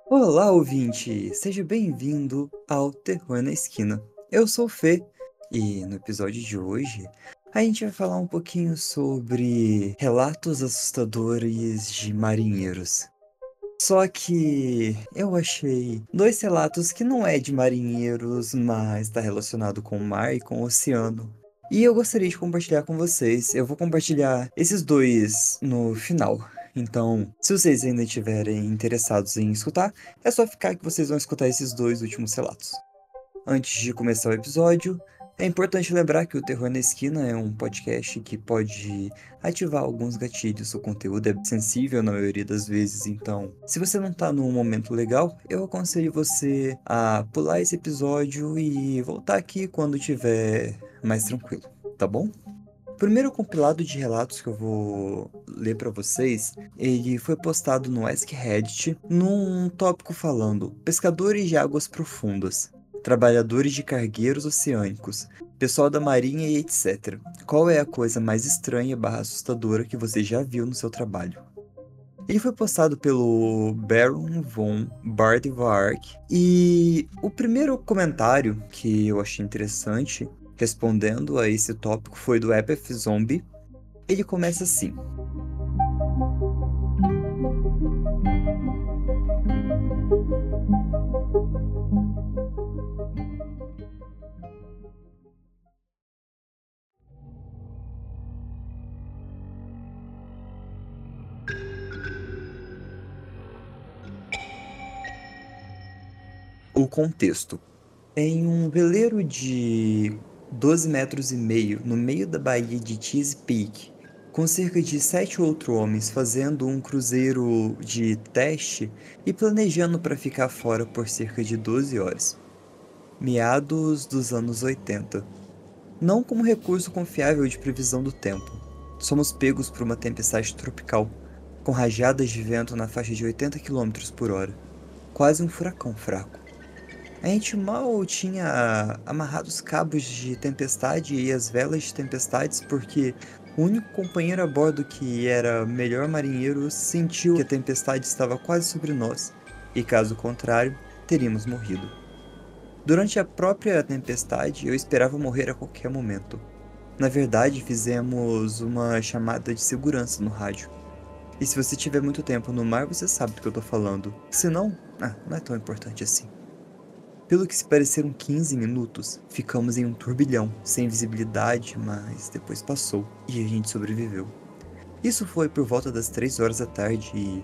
Olá, ouvinte! Seja bem-vindo ao Terror na Esquina. Eu sou o Fê e no episódio de hoje a gente vai falar um pouquinho sobre relatos assustadores de marinheiros. Só que eu achei dois relatos que não é de marinheiros, mas está relacionado com o mar e com o oceano. E eu gostaria de compartilhar com vocês. Eu vou compartilhar esses dois no final. Então, se vocês ainda estiverem interessados em escutar, é só ficar que vocês vão escutar esses dois últimos relatos. Antes de começar o episódio, é importante lembrar que o Terror na Esquina é um podcast que pode ativar alguns gatilhos. O conteúdo é sensível na maioria das vezes, então, se você não tá num momento legal, eu aconselho você a pular esse episódio e voltar aqui quando tiver mais tranquilo, tá bom? O primeiro compilado de relatos que eu vou ler para vocês, ele foi postado no Ask Reddit num tópico falando pescadores de águas profundas, trabalhadores de cargueiros oceânicos, pessoal da marinha e etc. Qual é a coisa mais estranha barra assustadora que você já viu no seu trabalho? Ele foi postado pelo Baron von Bardvark e o primeiro comentário que eu achei interessante respondendo a esse tópico foi do Epith Zombie. Ele começa assim: o contexto. Em um veleiro de 12 metros e meio no meio da baía de Chesapeake, com cerca de 7 outros homens fazendo um cruzeiro de teste e planejando para ficar fora por cerca de 12 horas. Meados dos anos 80. Não como recurso confiável de previsão do tempo. Somos pegos por uma tempestade tropical, com rajadas de vento na faixa de 80 quilômetros por hora. Quase um furacão fraco. A gente mal tinha amarrado os cabos de tempestade e as velas de tempestades porque o único companheiro a bordo que era melhor marinheiro sentiu que a tempestade estava quase sobre nós e, caso contrário, teríamos morrido. Durante a própria tempestade, eu esperava morrer a qualquer momento. Na verdade, fizemos uma chamada de segurança no rádio. E se você tiver muito tempo no mar, você sabe do que eu tô falando. Se não, não é tão importante assim. Pelo que se pareceram 15 minutos, ficamos em um turbilhão, sem visibilidade, mas depois passou e a gente sobreviveu. Isso foi por volta das 3 horas da tarde e,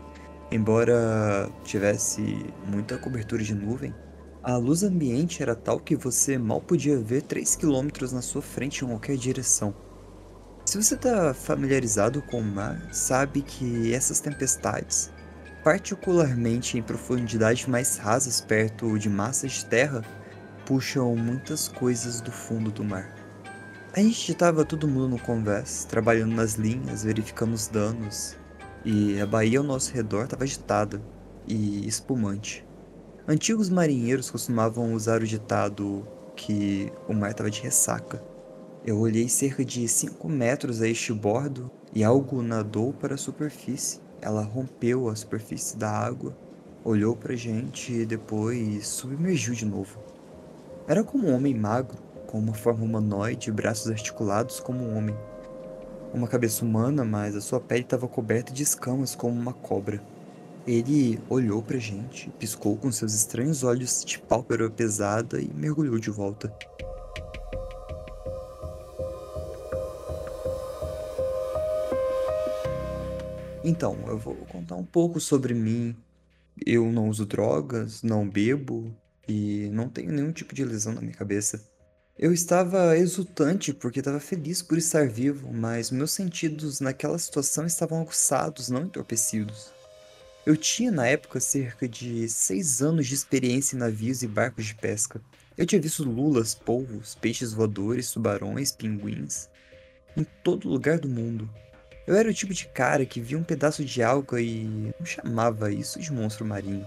embora tivesse muita cobertura de nuvem, a luz ambiente era tal que você mal podia ver 3 quilômetros na sua frente em qualquer direção. Se você está familiarizado com o mar, sabe que essas tempestades, particularmente em profundidades mais rasas perto de massas de terra, puxam muitas coisas do fundo do mar. A gente estava todo mundo no convés, trabalhando nas linhas, verificando os danos, e a baía ao nosso redor estava agitada e espumante. Antigos marinheiros costumavam usar o ditado que o mar estava de ressaca. Eu olhei cerca de 5 metros a este bordo e algo nadou para a superfície. Ela rompeu a superfície da água, olhou para a gente e depois submergiu de novo. Era como um homem magro, com uma forma humanoide e braços articulados como um homem. Uma cabeça humana, mas a sua pele estava coberta de escamas como uma cobra. Ele olhou pra gente, piscou com seus estranhos olhos de pálpebra pesada e mergulhou de volta. Então, eu vou contar um pouco sobre mim. Eu não uso drogas, não bebo e não tenho nenhum tipo de lesão na minha cabeça. Eu estava exultante porque estava feliz por estar vivo, mas meus sentidos naquela situação estavam aguçados, não entorpecidos. Eu tinha na época cerca de 6 anos de experiência em navios e barcos de pesca. Eu tinha visto lulas, polvos, peixes voadores, tubarões, pinguins, em todo lugar do mundo. Eu era o tipo de cara que via um pedaço de alga e não chamava isso de monstro marinho.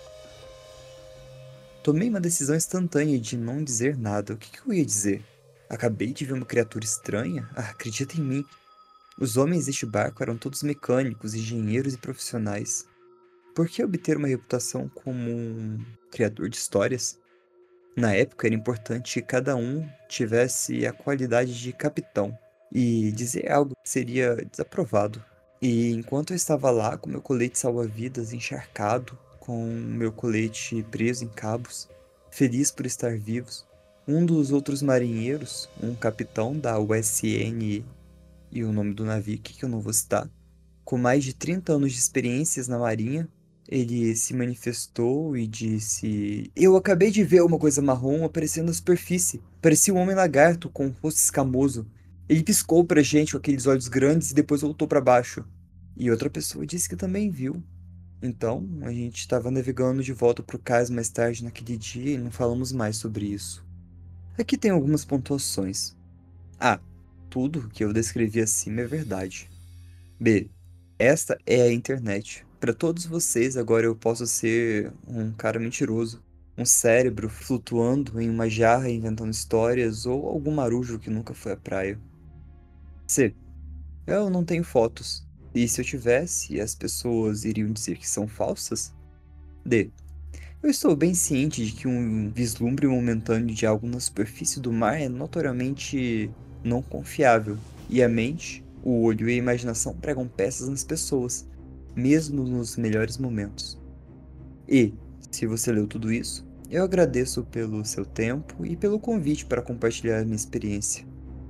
Tomei uma decisão instantânea de não dizer nada. O que eu ia dizer? Acabei de ver uma criatura estranha? Acredita em mim. Os homens deste barco eram todos mecânicos, engenheiros e profissionais. por que obter uma reputação como um criador de histórias? Na época era importante que cada um tivesse a qualidade de capitão, e dizer algo seria desaprovado. E enquanto eu estava lá com meu colete salva-vidas encharcado, com meu colete preso em cabos, feliz por estar vivos, um dos outros marinheiros, um capitão da USN e o nome do navio aqui que eu não vou citar, com mais de 30 anos de experiências na marinha, ele se manifestou e disse: Eu acabei de ver uma coisa marrom aparecendo na superfície. Parecia um homem lagarto com um rosto escamoso. Ele piscou pra gente com aqueles olhos grandes e depois voltou pra baixo. E outra pessoa disse que também viu. Então, a gente estava navegando de volta pro cais mais tarde naquele dia e não falamos mais sobre isso. Aqui tem algumas pontuações. A. Tudo que eu descrevi acima é verdade. B. Esta é a internet. Para todos vocês, agora eu posso ser um cara mentiroso, um cérebro flutuando em uma jarra inventando histórias ou algum marujo que nunca foi à praia. C. Eu não tenho fotos. E se eu tivesse, as pessoas iriam dizer que são falsas? D. Eu estou bem ciente de que um vislumbre momentâneo de algo na superfície do mar é notoriamente não confiável, e a mente, o olho e a imaginação pregam peças nas pessoas, mesmo nos melhores momentos. E, se você leu tudo isso, eu agradeço pelo seu tempo e pelo convite para compartilhar minha experiência.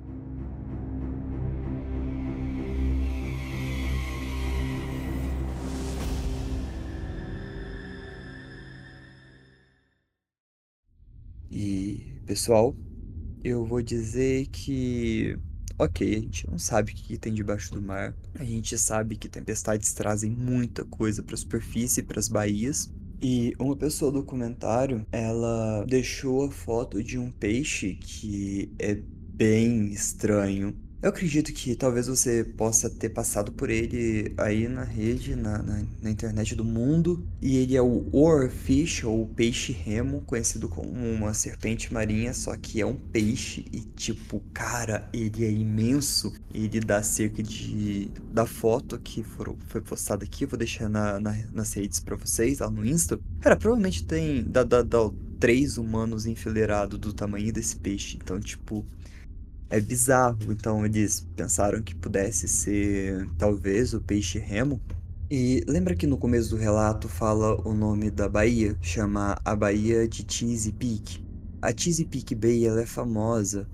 E, pessoal, eu vou dizer que, ok, a gente não sabe o que tem debaixo do mar. A gente sabe que tempestades trazem muita coisa para a superfície, para as baías. E uma pessoa do comentário, ela deixou a foto de um peixe que é bem estranho. Eu acredito que talvez você possa ter passado por ele aí na rede, na internet do mundo. E ele é o oarfish, ou o peixe remo, conhecido como uma serpente marinha, só que é um peixe e tipo, cara, ele é imenso. Ele dá cerca de... Da foto que foi postada aqui, eu vou deixar nas redes pra vocês, lá no Insta. Cara, provavelmente tem... Dá 3 humanos enfileirados do tamanho desse peixe. Então, tipo... É bizarro, então eles pensaram que pudesse ser talvez o peixe remo. E lembra que no começo do relato fala o nome da baía? Chama a Baía de Chesapeake. A Chesapeake Bay ela é famosa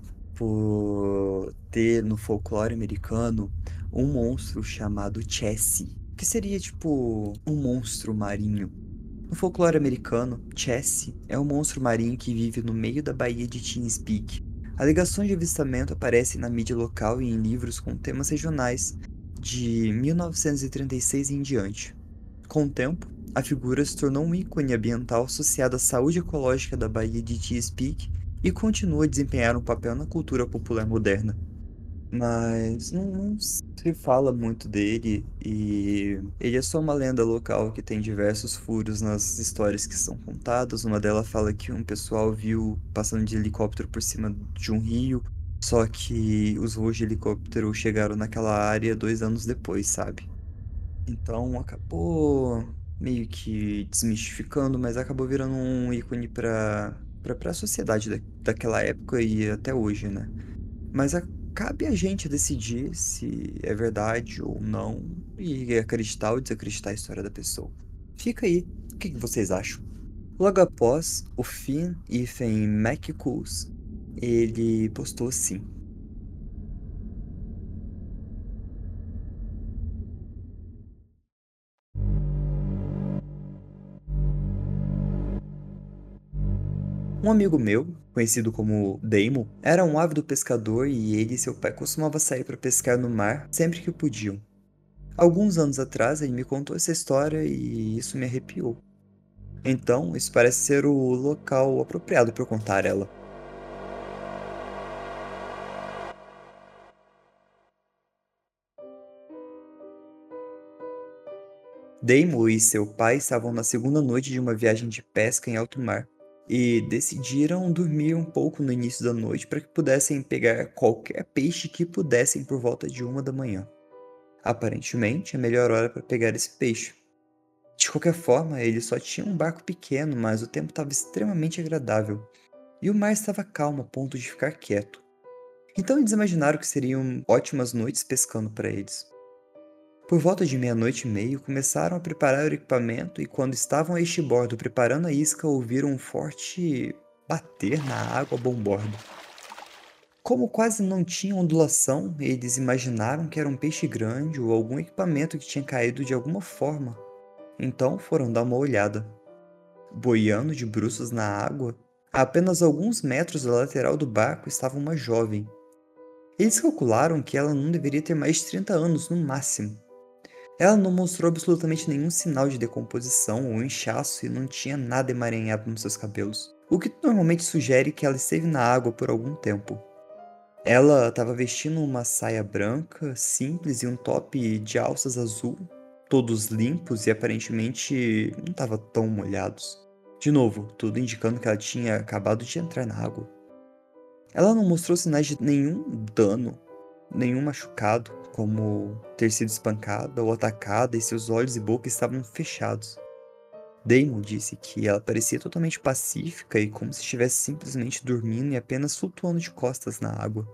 por ter no folclore americano um monstro chamado Chessie, que seria tipo um monstro marinho. No folclore americano, Chessie é um monstro marinho que vive no meio da Baía de Chesapeake. Alegações de avistamento aparecem na mídia local e em livros com temas regionais, de 1936 em diante. Com o tempo, a figura se tornou um ícone ambiental associado à saúde ecológica da Baía de Chesapeake e continua a desempenhar um papel na cultura popular moderna. Mas não se fala muito dele e ele é só uma lenda local que tem diversos furos nas histórias que são contadas. Uma delas fala que um pessoal viu passando de helicóptero por cima de um rio, só que os voos de helicóptero chegaram naquela área 2 anos depois, sabe? Então acabou meio que desmistificando, mas acabou virando um ícone para a sociedade daquela época e até hoje, né? Mas cabe a gente decidir se é verdade ou não e acreditar ou desacreditar a história da pessoa. Fica aí, o que vocês acham? Logo após o Finn Ethan McCool, ele postou assim. Um amigo meu, conhecido como Damon, era um ávido pescador e ele e seu pai costumavam sair para pescar no mar sempre que podiam. Alguns anos atrás ele me contou essa história e isso me arrepiou. Então, isso parece ser o local apropriado para eu contar ela. Damon e seu pai estavam na segunda noite de uma viagem de pesca em alto mar e decidiram dormir um pouco no início da noite para que pudessem pegar qualquer peixe que pudessem por volta de 1 da manhã. Aparentemente, a melhor hora para pegar esse peixe. De qualquer forma, eles só tinham um barco pequeno, mas o tempo estava extremamente agradável, e o mar estava calmo a ponto de ficar quieto. Então eles imaginaram que seriam ótimas noites pescando para eles. Por volta de meia-noite e meia, começaram a preparar o equipamento e quando estavam a este bordo preparando a isca, ouviram um forte bater na água a bom bordo. Como quase não tinha ondulação, eles imaginaram que era um peixe grande ou algum equipamento que tinha caído de alguma forma. Então foram dar uma olhada. Boiando de bruços na água, a apenas alguns metros da lateral do barco estava uma jovem. Eles calcularam que ela não deveria ter mais de 30 anos no máximo. Ela não mostrou absolutamente nenhum sinal de decomposição ou inchaço e não tinha nada emaranhado nos seus cabelos, o que normalmente sugere que ela esteve na água por algum tempo. Ela estava vestindo uma saia branca, simples e um top de alças azul, todos limpos e aparentemente não estavam tão molhados. De novo, tudo indicando que ela tinha acabado de entrar na água. Ela não mostrou sinais de nenhum dano, nenhum machucado, como ter sido espancada ou atacada, e seus olhos e boca estavam fechados. Damon disse que ela parecia totalmente pacífica e como se estivesse simplesmente dormindo e apenas flutuando de costas na água.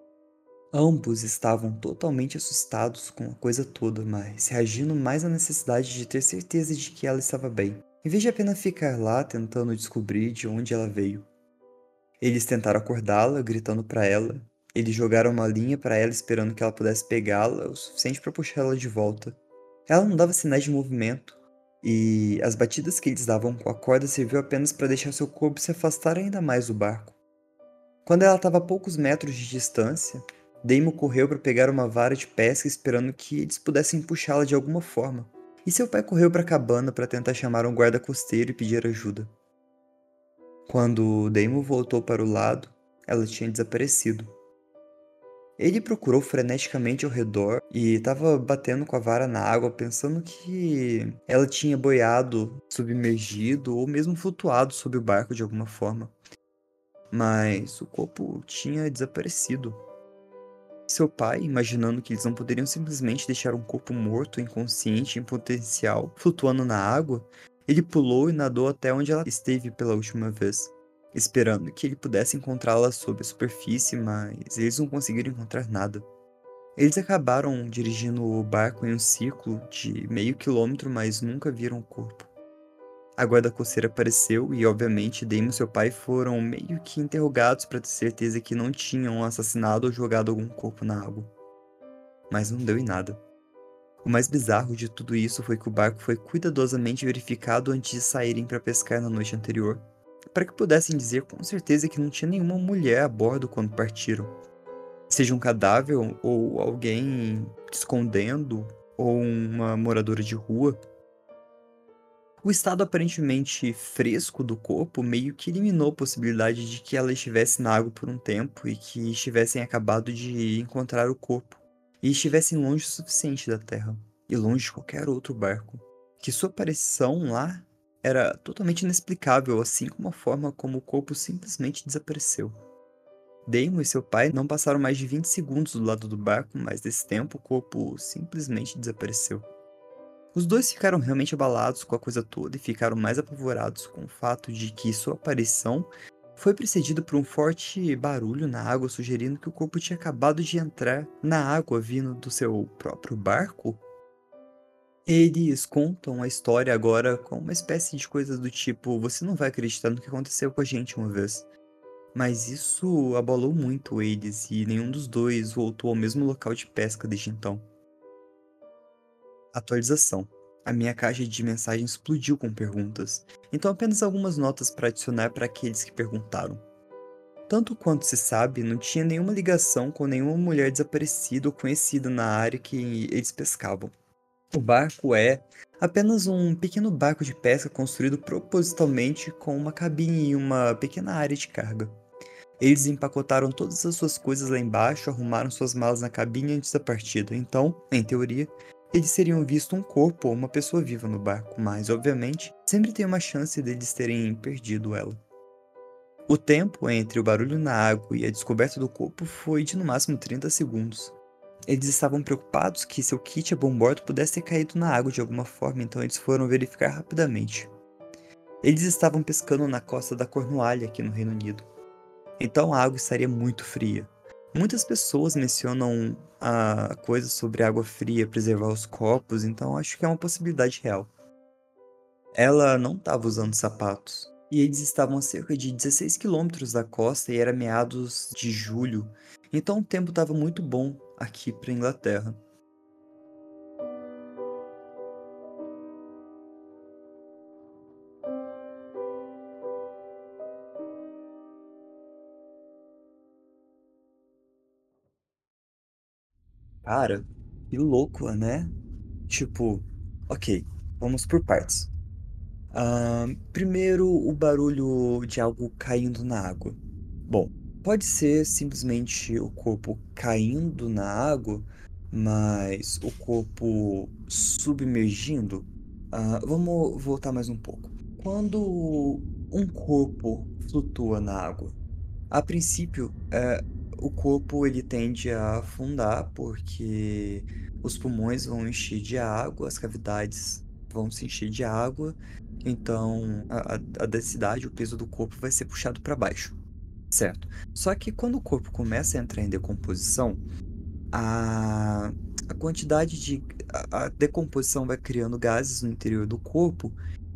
Ambos estavam totalmente assustados com a coisa toda, mas reagindo mais à necessidade de ter certeza de que ela estava bem, em vez de apenas ficar lá tentando descobrir de onde ela veio. Eles tentaram acordá-la, gritando para ela. Eles jogaram uma linha para ela esperando que ela pudesse pegá-la o suficiente para puxá-la de volta. Ela não dava sinais de movimento, e as batidas que eles davam com a corda serviu apenas para deixar seu corpo se afastar ainda mais do barco. Quando ela estava a poucos metros de distância, Damon correu para pegar uma vara de pesca esperando que eles pudessem puxá-la de alguma forma. E seu pai correu para a cabana para tentar chamar um guarda costeiro e pedir ajuda. Quando Damon voltou para o lado, ela tinha desaparecido. Ele procurou freneticamente ao redor e estava batendo com a vara na água, pensando que ela tinha boiado, submergido ou mesmo flutuado sob o barco de alguma forma. Mas o corpo tinha desaparecido. Seu pai, imaginando que eles não poderiam simplesmente deixar um corpo morto, inconsciente, em potencial, flutuando na água, ele pulou e nadou até onde ela esteve pela última vez, esperando que ele pudesse encontrá-la sob a superfície, mas eles não conseguiram encontrar nada. Eles acabaram dirigindo o barco em um ciclo de meio quilômetro, mas nunca viram o corpo. A guarda costeira apareceu e, obviamente, Damon e seu pai foram meio que interrogados para ter certeza que não tinham assassinado ou jogado algum corpo na água. Mas não deu em nada. O mais bizarro de tudo isso foi que o barco foi cuidadosamente verificado antes de saírem para pescar na noite anterior, para que pudessem dizer com certeza que não tinha nenhuma mulher a bordo quando partiram. Seja um cadáver ou alguém escondendo ou uma moradora de rua. O estado aparentemente fresco do corpo meio que eliminou a possibilidade de que ela estivesse na água por um tempo e que estivessem acabado de encontrar o corpo, e estivessem longe o suficiente da Terra, e longe de qualquer outro barco. Que sua aparição lá era totalmente inexplicável, assim como a forma como o corpo simplesmente desapareceu. Damon e seu pai não passaram mais de 20 segundos do lado do barco, mas desse tempo o corpo simplesmente desapareceu. Os dois ficaram realmente abalados com a coisa toda e ficaram mais apavorados com o fato de que sua aparição foi precedida por um forte barulho na água, sugerindo que o corpo tinha acabado de entrar na água vindo do seu próprio barco. Eles contam a história agora com uma espécie de coisa do tipo: você não vai acreditar no que aconteceu com a gente uma vez. Mas isso abalou muito eles e nenhum dos dois voltou ao mesmo local de pesca desde então. Atualização. A minha caixa de mensagens explodiu com perguntas, então apenas algumas notas para adicionar para aqueles que perguntaram. Tanto quanto se sabe, não tinha nenhuma ligação com nenhuma mulher desaparecida ou conhecida na área que eles pescavam. O barco é apenas um pequeno barco de pesca construído propositalmente com uma cabine e uma pequena área de carga. Eles empacotaram todas as suas coisas lá embaixo, arrumaram suas malas na cabine antes da partida, então, em teoria, eles teriam visto um corpo ou uma pessoa viva no barco, mas, obviamente, sempre tem uma chance deles terem perdido ela. O tempo entre o barulho na água e a descoberta do corpo foi de no máximo 30 segundos. Eles estavam preocupados que seu kit a bom bordo pudesse ter caído na água de alguma forma, então eles foram verificar rapidamente. Eles estavam pescando na costa da Cornualha, aqui no Reino Unido. Então a água estaria muito fria. Muitas pessoas mencionam a coisa sobre água fria preservar os corpos, então acho que é uma possibilidade real. Ela não estava usando sapatos. E eles estavam a cerca de 16 quilômetros da costa e era meados de julho, então o tempo estava muito bom aqui para Inglaterra. Cara, que louco, né? Tipo, ok, vamos por partes. Primeiro, o barulho de algo caindo na água. Bom, pode ser simplesmente o corpo caindo na água, mas o corpo submergindo. Vamos voltar mais um pouco. Quando um corpo flutua na água, a princípio, o corpo ele tende a afundar porque os pulmões vão encher de água, as cavidades vão se encher de água, então a densidade, o peso do corpo vai ser puxado para baixo, certo? Só que quando o corpo começa a entrar em decomposição, a, a quantidade de. A decomposição vai criando gases no interior do corpo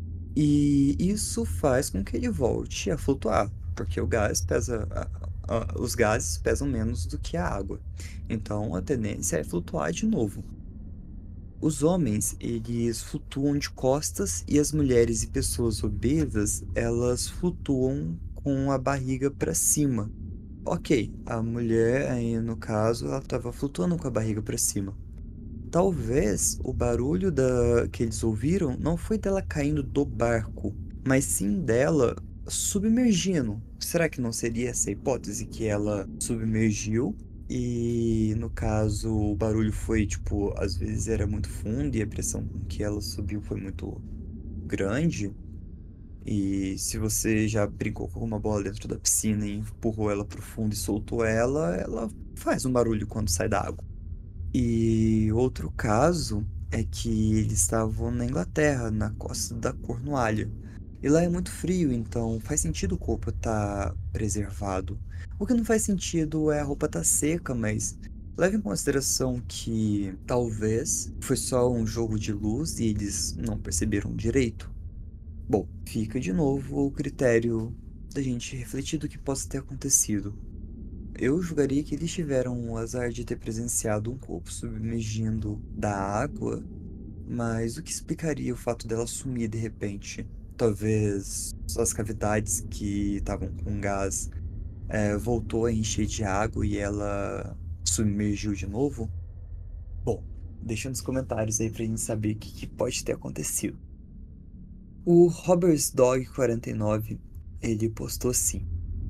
e isso faz com que ele volte a flutuar, porque o gás pesa, os gases pesam menos do que a água. Então a tendência é flutuar de novo. Os homens, eles flutuam de costas e as mulheres e pessoas obesas, elas flutuam com a barriga para cima. Ok, a mulher aí no caso, ela estava flutuando com a barriga para cima. Talvez o barulho que eles ouviram não foi dela caindo do barco, mas sim dela submergindo. Será que não seria essa a hipótese que ela submergiu e, no caso, o barulho foi tipo, às vezes era muito fundo e a pressão com que ela subiu foi muito grande? E se você já brincou com uma bola dentro da piscina e empurrou ela pro fundo e soltou ela, ela faz um barulho quando sai da água. E outro caso é que eles estavam na Inglaterra, na costa da Cornualha. E lá é muito frio, então faz sentido o corpo estar preservado. O que não faz sentido é a roupa estar seca, mas leve em consideração que talvez foi só um jogo de luz e eles não perceberam direito. Bom, fica de novo o critério da gente refletir do que possa ter acontecido. Eu julgaria que eles tiveram o azar de ter presenciado um corpo submergindo da água, mas o que explicaria o fato dela sumir de repente? Talvez as cavidades que estavam com gás voltou a encher de água e ela submergiu de novo? Bom, deixa nos comentários aí pra gente saber o que pode ter acontecido. O Roberts Dog 49, ele postou assim.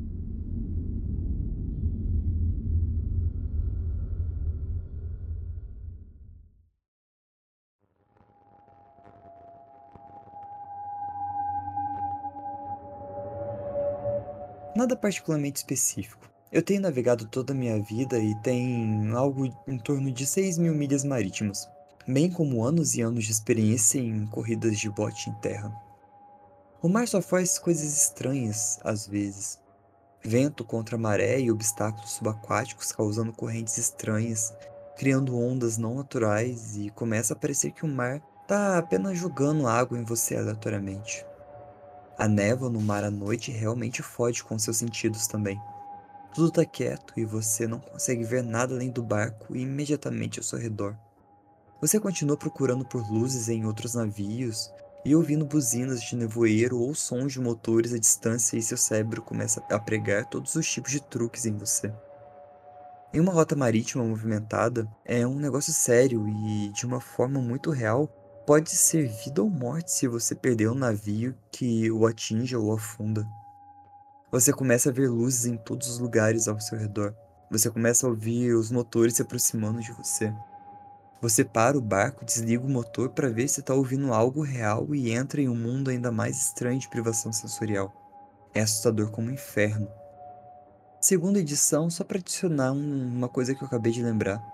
Nada particularmente específico. Eu tenho navegado toda a minha vida e tem algo em torno de 6 mil milhas marítimas, bem como anos e anos de experiência em corridas de bote em terra. O mar só faz coisas estranhas, às vezes. Vento contra a maré e obstáculos subaquáticos causando correntes estranhas, criando ondas não naturais e começa a parecer que o mar está apenas jogando água em você aleatoriamente. A névoa no mar à noite realmente fode com seus sentidos também. Tudo tá quieto e você não consegue ver nada além do barco e imediatamente ao seu redor. Você continua procurando por luzes em outros navios e ouvindo buzinas de nevoeiro ou sons de motores à distância e seu cérebro começa a pregar todos os tipos de truques em você. Em uma rota marítima movimentada, é um negócio sério e, de uma forma muito real, pode ser vida ou morte se você perder um navio que o atinja ou afunda. Você começa a ver luzes em todos os lugares ao seu redor. Você começa a ouvir os motores se aproximando de você. Você para o barco, desliga o motor para ver se está ouvindo algo real e entra em um mundo ainda mais estranho de privação sensorial. É assustador como um inferno. Segunda edição, só para adicionar uma coisa que eu acabei de lembrar.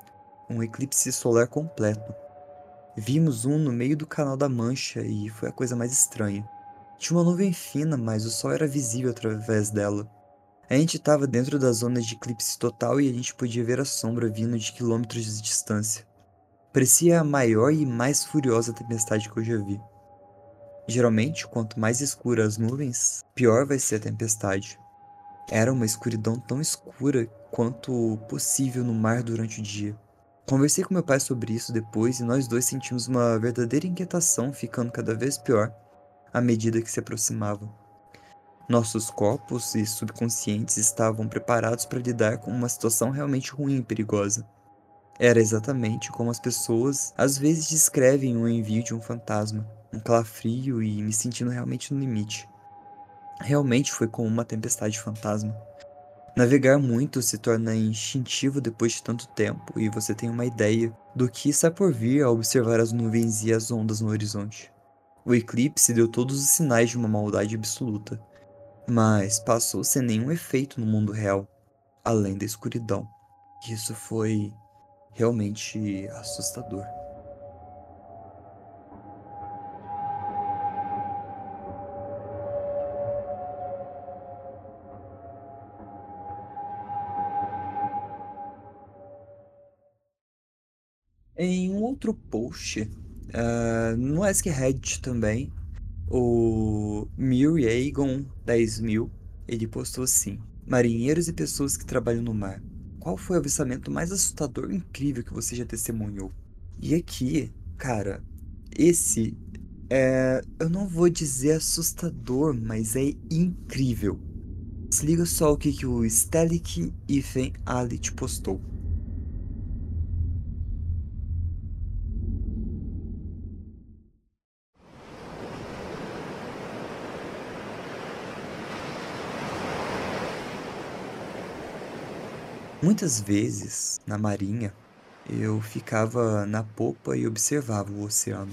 um eclipse solar completo. Vimos um no meio do Canal da Mancha e foi a coisa mais estranha. Tinha uma nuvem fina, mas o sol era visível através dela. A gente estava dentro da zona de eclipse total e a gente podia ver a sombra vindo de quilômetros de distância. Parecia a maior e mais furiosa tempestade que eu já vi. Geralmente, quanto mais escuras as nuvens, pior vai ser a tempestade. Era uma escuridão tão escura quanto possível no mar durante o dia. Conversei com meu pai sobre isso depois e nós dois sentimos uma verdadeira inquietação ficando cada vez pior à medida que se aproximava. Nossos corpos e subconscientes estavam preparados para lidar com uma situação realmente ruim e perigosa. Era exatamente como as pessoas às vezes descrevem o envio de um fantasma, um calafrio e me sentindo realmente no limite. Realmente foi como uma tempestade fantasma. Navegar muito se torna instintivo depois de tanto tempo e você tem uma ideia do que está por vir ao observar as nuvens e as ondas no horizonte. O eclipse deu todos os sinais de uma maldade absoluta, mas passou sem nenhum efeito no mundo real, além da escuridão. Isso foi realmente assustador. Em um outro post, no Ask Reddit também, o Aegon 10.000, ele postou assim: Marinheiros e pessoas que trabalham no mar, qual foi o avistamento mais assustador e incrível que você já testemunhou? E aqui, cara, esse eu não vou dizer assustador, mas é incrível. Se liga só o que o Stelik Ifen Alit postou. Muitas vezes, na marinha, eu ficava na popa e observava o oceano.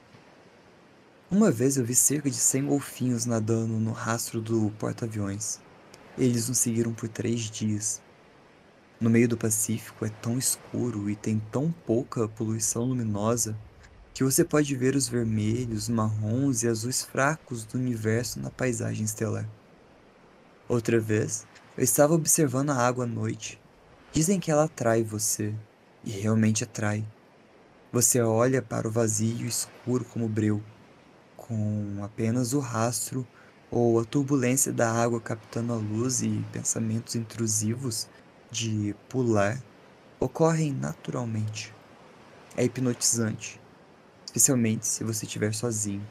Uma vez eu vi cerca de 100 golfinhos nadando no rastro do porta-aviões. Eles nos seguiram por 3 dias. No meio do Pacífico é tão escuro e tem tão pouca poluição luminosa que você pode ver os vermelhos, marrons e azuis fracos do universo na paisagem estelar. Outra vez, eu estava observando a água à noite. Dizem que ela atrai você, e realmente atrai. Você olha para o vazio escuro como breu, com apenas o rastro ou a turbulência da água captando a luz e pensamentos intrusivos de pular ocorrem naturalmente. É hipnotizante, especialmente se você estiver sozinho.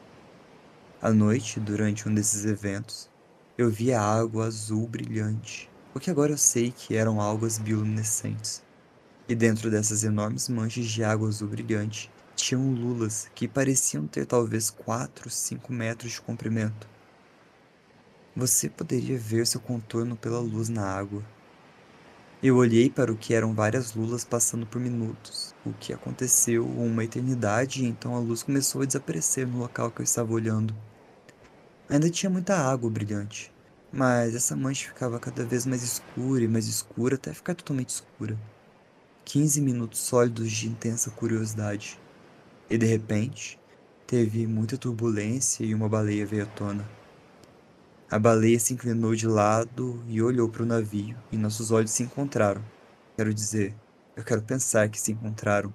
À noite, durante um desses eventos, eu vi a água azul brilhante, o que agora eu sei que eram algas bioluminescentes. E dentro dessas enormes manchas de água azul brilhante, tinham lulas que pareciam ter talvez 4, 5 metros de comprimento. Você poderia ver seu contorno pela luz na água. Eu olhei para o que eram várias lulas passando por minutos, o que aconteceu uma eternidade e então a luz começou a desaparecer no local que eu estava olhando. Ainda tinha muita água brilhante, mas essa mancha ficava cada vez mais escura e mais escura até ficar totalmente escura. 15 minutos sólidos de intensa curiosidade. E de repente, teve muita turbulência e uma baleia veio à tona. A baleia se inclinou de lado e olhou para o navio, e nossos olhos se encontraram. Quero dizer, eu quero pensar que se encontraram.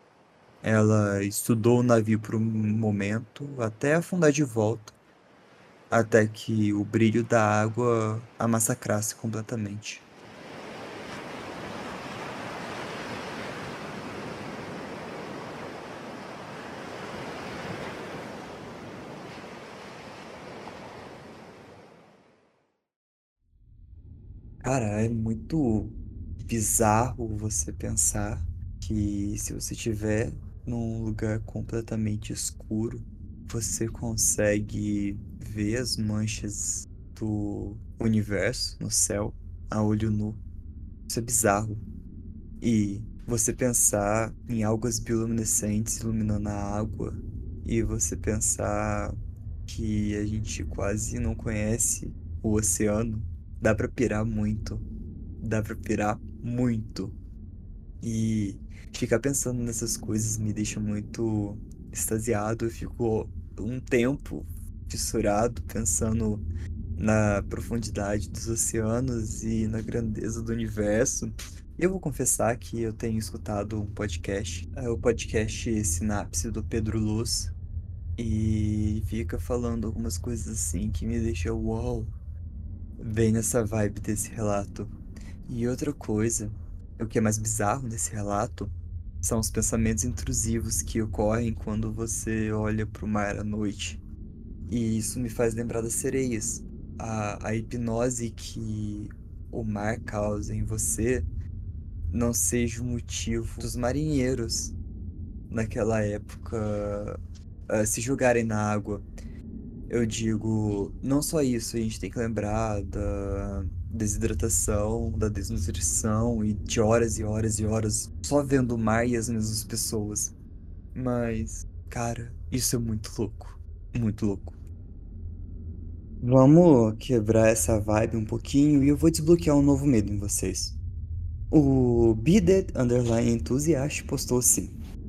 Ela estudou o navio por um momento, até afundar de volta, até que o brilho da água a massacrasse completamente. Cara, é muito bizarro você pensar que se você estiver num lugar completamente escuro, você consegue ver as manchas do universo no céu a olho nu. Isso é bizarro. E você pensar em algas bioluminescentes iluminando a água, e você pensar que a gente quase não conhece o oceano, dá pra pirar muito. Dá pra pirar muito. E Ficar pensando nessas coisas me deixa muito extasiado. Eu fico um tempo fissurado pensando na profundidade dos oceanos e na grandeza do universo. Eu vou confessar que eu tenho escutado um podcast, o podcast Sinapse do Pedro Luz, e fica falando algumas coisas assim que me deixam uau, bem nessa vibe desse relato. E outra coisa, o que é mais bizarro nesse relato, são os pensamentos intrusivos que ocorrem quando você olha para o mar à noite. E isso me faz lembrar das sereias. A hipnose que o mar causa em você não seja o motivo dos marinheiros naquela época se jogarem na água. Eu digo, não só isso, a gente tem que lembrar da desidratação, da desnutrição e de horas e horas e horas só vendo o mar e as mesmas pessoas. Mas, cara, isso é muito louco. Muito louco. Vamos quebrar essa vibe um pouquinho e eu vou desbloquear um novo medo em vocês. O Beaded Underline Enthusiast postou assim.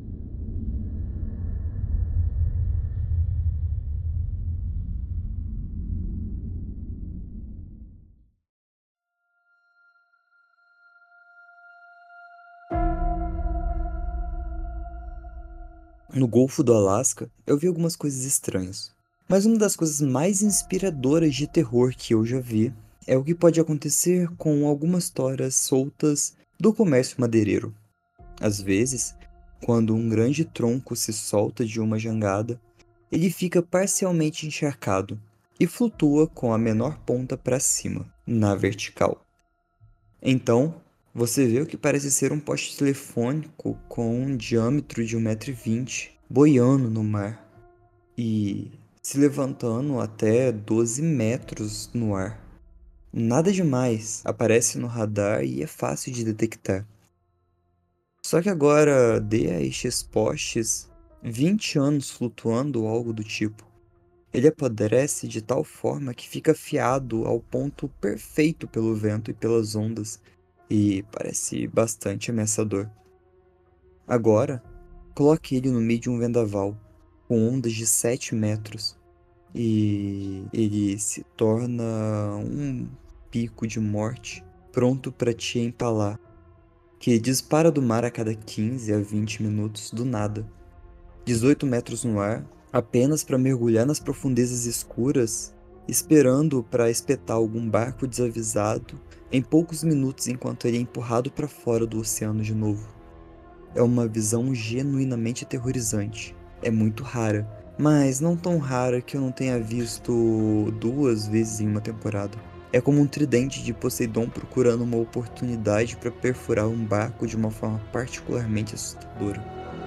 No Golfo do Alasca, eu vi algumas coisas estranhas. Mas uma das coisas mais inspiradoras de terror que eu já vi é o que pode acontecer com algumas toras soltas do comércio madeireiro. Às vezes, quando um grande tronco se solta de uma jangada, ele fica parcialmente encharcado e flutua com a menor ponta para cima, na vertical. Então, você vê o que parece ser um poste telefônico com um diâmetro de 1,20 m boiando no mar e se levantando até 12 metros no ar. Nada demais, aparece no radar e é fácil de detectar. Só que agora dê a estes postes 20 anos flutuando ou algo do tipo. Ele apodrece de tal forma que fica afiado ao ponto perfeito pelo vento e pelas ondas, e parece bastante ameaçador. Agora, coloque ele no meio de um vendaval, com ondas de 7 metros, e ele se torna um pico de morte, pronto para te empalar, que dispara do mar a cada 15 a 20 minutos do nada. 18 metros no ar, apenas para mergulhar nas profundezas escuras, esperando para espetar algum barco desavisado em poucos minutos enquanto ele é empurrado para fora do oceano de novo. É uma visão genuinamente aterrorizante. É muito rara, mas não tão rara que eu não tenha visto 2 vezes em uma temporada. É como um tridente de Poseidon procurando uma oportunidade para perfurar um barco de uma forma particularmente assustadora.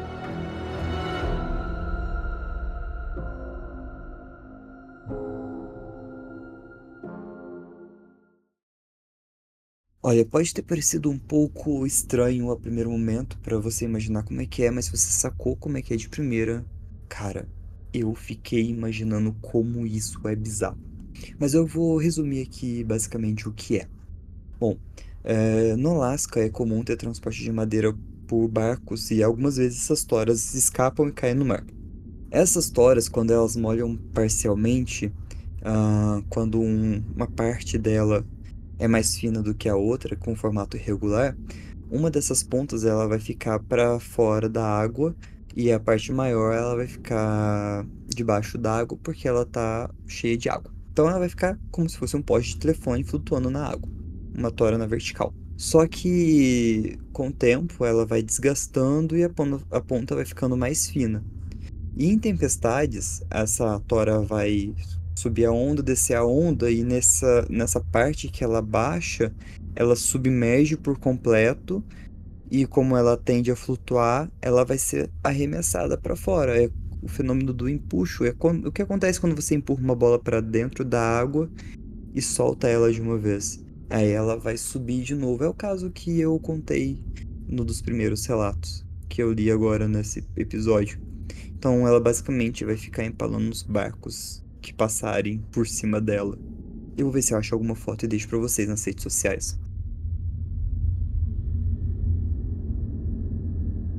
Olha, pode ter parecido um pouco estranho a primeiro momento pra você imaginar como é que é, mas se você sacou como é que é de primeira, cara, eu fiquei imaginando como isso é bizarro. Mas eu vou resumir aqui basicamente o que é. Bom, no Alasca é comum ter transporte de madeira por barcos e algumas vezes essas toras escapam e caem no mar. Essas toras, quando elas molham parcialmente, quando uma parte dela é mais fina do que a outra, com formato irregular, uma dessas pontas ela vai ficar para fora da água e a parte maior ela vai ficar debaixo d'água porque ela tá cheia de água. Então ela vai ficar como se fosse um poste de telefone flutuando na água, uma tora na vertical. Só que com o tempo ela vai desgastando e a ponta vai ficando mais fina. E em tempestades, essa tora vai subir a onda, descer a onda, e nessa parte que ela baixa, ela submerge por completo, e como ela tende a flutuar, ela vai ser arremessada para fora. É o fenômeno do empuxo. O que acontece quando você empurra uma bola para dentro da água e solta ela de uma vez. Aí ela vai subir de novo. É o caso que eu contei no dos primeiros relatos que eu li agora nesse episódio. Então ela basicamente vai ficar empalando os barcos que passarem por cima dela. Eu vou ver se eu acho alguma foto e deixo pra vocês nas redes sociais.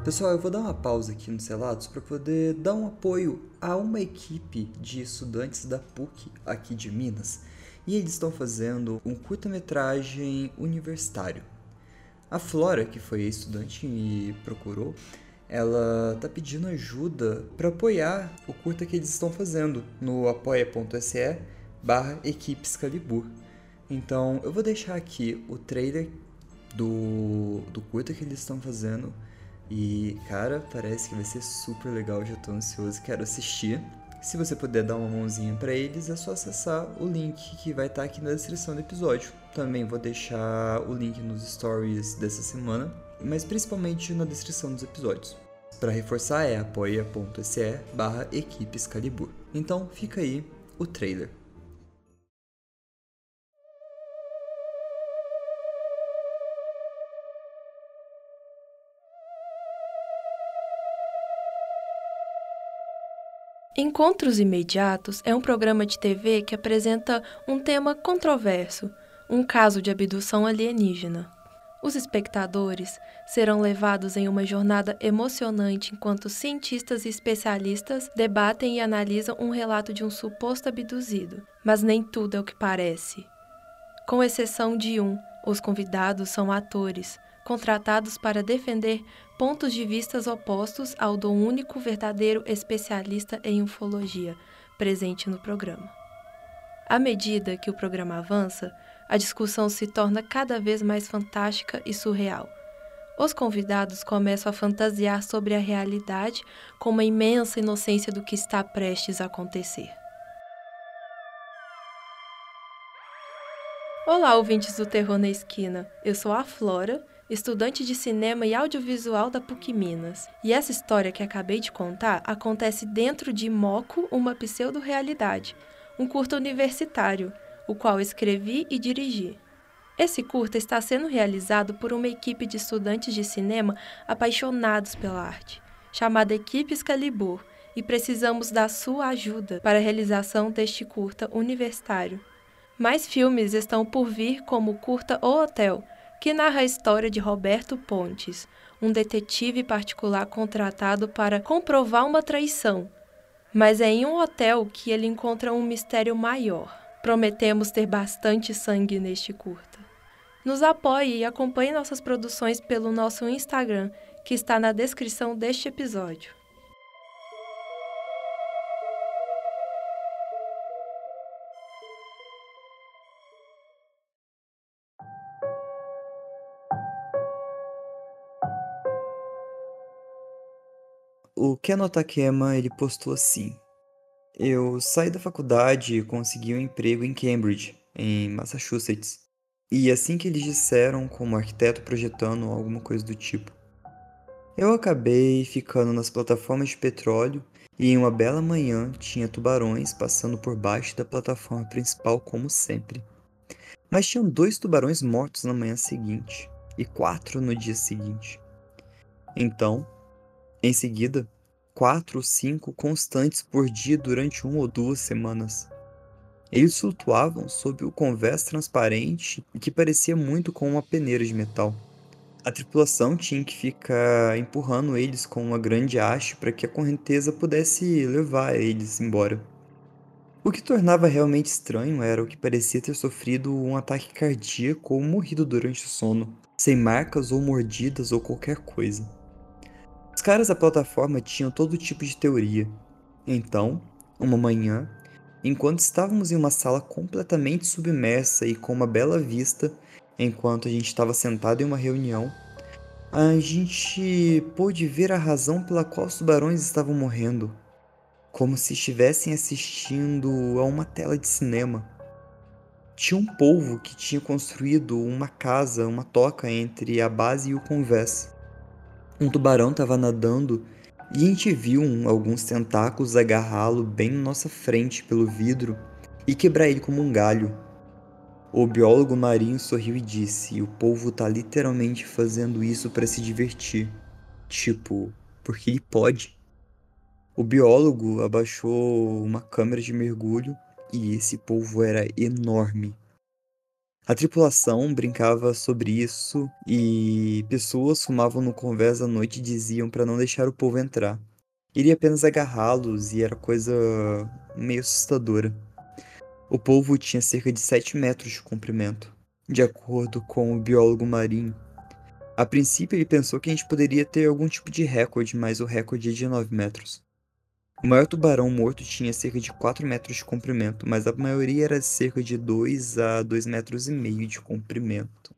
Pessoal, eu vou dar uma pausa aqui nos relatos para poder dar um apoio a uma equipe de estudantes da PUC aqui de Minas. E eles estão fazendo um curta-metragem universitário. A Flora, que foi a estudante e me procurou, ela tá pedindo ajuda para apoiar o curta que eles estão fazendo no apoia.se/equipe Excalibur. Então eu vou deixar aqui o trailer do curta que eles estão fazendo. E, cara, parece que vai ser super legal, já tô ansioso, quero assistir. Se você puder dar uma mãozinha pra eles, é só acessar o link que vai estar aqui na descrição do episódio. Também vou deixar o link nos stories dessa semana, mas principalmente na descrição dos episódios. Para reforçar é apoia.se/equipe Excalibur. Então fica aí o trailer. Encontros Imediatos é um programa de TV que apresenta um tema controverso, um caso de abdução alienígena. Os espectadores serão levados em uma jornada emocionante enquanto cientistas e especialistas debatem e analisam um relato de um suposto abduzido, mas nem tudo é o que parece. Com exceção de os convidados são atores, contratados para defender pontos de vistas opostos ao do único verdadeiro especialista em ufologia presente no programa. À medida que o programa avança, a discussão se torna cada vez mais fantástica e surreal. Os convidados começam a fantasiar sobre a realidade com uma imensa inocência do que está prestes a acontecer. Olá, ouvintes do Terror na Esquina. Eu sou a Flora, estudante de cinema e audiovisual da PUC Minas. E essa história que acabei de contar acontece dentro de Moco, uma pseudo-realidade, um curta universitário, o qual escrevi e dirigi. Esse curta está sendo realizado por uma equipe de estudantes de cinema apaixonados pela arte, chamada Equipe Excalibur, e precisamos da sua ajuda para a realização deste curta universitário. Mais filmes estão por vir, como o curta O Hotel, que narra a história de Roberto Pontes, um detetive particular contratado para comprovar uma traição. Mas é em um hotel que ele encontra um mistério maior. Prometemos ter bastante sangue neste curta. Nos apoie e acompanhe nossas produções pelo nosso Instagram, que está na descrição deste episódio. O Ken Takema, ele postou assim: eu saí da faculdade e consegui um emprego em Cambridge, em Massachusetts. E assim que eles disseram, como arquiteto projetando alguma coisa do tipo. Eu acabei ficando nas plataformas de petróleo e em uma bela manhã tinha tubarões passando por baixo da plataforma principal como sempre. Mas tinham 2 tubarões mortos na manhã seguinte e 4 no dia seguinte. Então, em seguida, 4 ou 5 constantes por dia durante 1 ou 2 semanas. Eles flutuavam sob o convés transparente e que parecia muito com uma peneira de metal. A tripulação tinha que ficar empurrando eles com uma grande haste para que a correnteza pudesse levar eles embora. O que tornava realmente estranho era o que parecia ter sofrido um ataque cardíaco ou morrido durante o sono, sem marcas ou mordidas ou qualquer coisa. Os caras da plataforma tinham todo tipo de teoria. Então, uma manhã, enquanto estávamos em uma sala completamente submersa e com uma bela vista, enquanto a gente estava sentado em uma reunião, a gente pôde ver a razão pela qual os tubarões estavam morrendo, como se estivessem assistindo a uma tela de cinema. Tinha um polvo que tinha construído uma casa, uma toca entre a base e o convés. Um tubarão estava nadando e a gente viu alguns tentáculos agarrá-lo bem na nossa frente pelo vidro e quebrar ele como um galho. O biólogo marinho sorriu e disse: o polvo tá literalmente fazendo isso para se divertir. Tipo, porque ele pode. O biólogo abaixou uma câmera de mergulho e esse polvo era enorme. A tripulação brincava sobre isso e pessoas fumavam no convés à noite e diziam para não deixar o povo entrar. Iria apenas agarrá-los e era coisa meio assustadora. O polvo tinha cerca de 7 metros de comprimento, de acordo com o biólogo marinho. A princípio, ele pensou que a gente poderia ter algum tipo de recorde, mas o recorde é de 9 metros. O maior tubarão morto tinha cerca de 4 metros de comprimento, mas a maioria era cerca de 2 a 2,5 metros de comprimento.